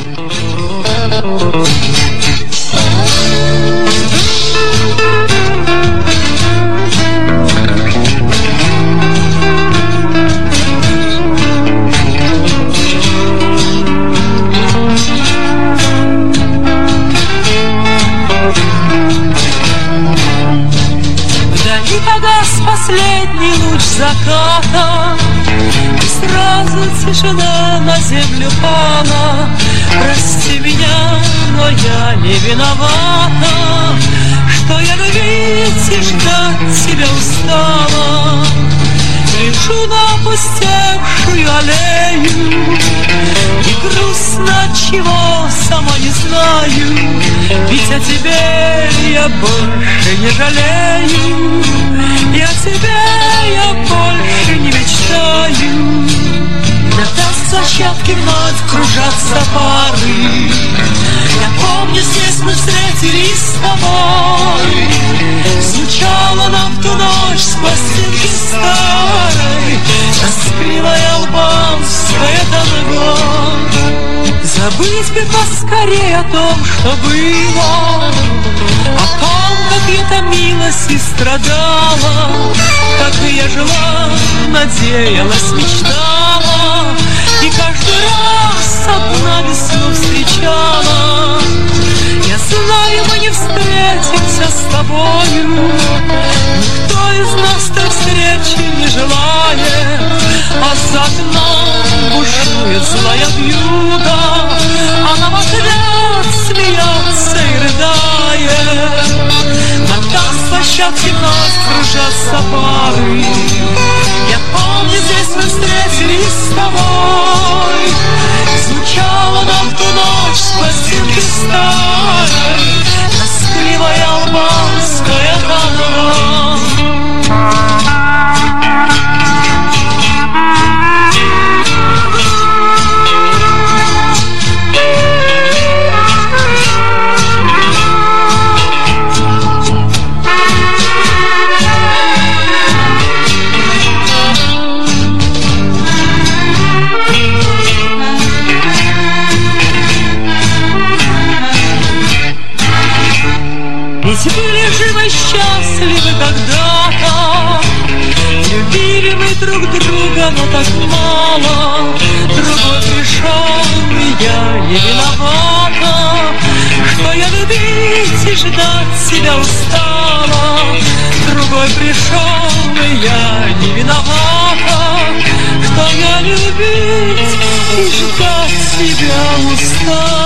Погас последний луч заката, и сразу тишина на землю пала. Прости меня, но я не виновата, что я любить и ждать тебя устала. Лежу на опустевшую аллею, и грустно чего, сама не знаю, ведь о тебе я больше не жалею, и о тебе я больше не мечтаю. На площадке вновь кружатся пары, я помню, здесь мы встретились с тобой. Звучала нам в ту ночь с пластинки старой тоскливая албанская танго. Забыть бы поскорее о том, что было, о том, как я томилась и страдала, как я жила, надеялась, мечтала, и каждый раз одна весну встречала. Я знаю, мы не встретимся с тобою, никто из нас той встречи не желает, а за окном бушует злая вьюга, она в ответ смеется и рыдает. На танцплощадке вновь кружатся пары, я помню, здесь мы встретились с тобой. Звучала нам в ту ночь с пластинки старой тоскливая албанская танго. Ведь были живы и счастливы когда-то, любили мы друг друга, но так мало. Другой пришел, и я не виновата, что я любить и ждать тебя устала. Другой пришел, и я не виновата, что я любить и ждать тебя устала.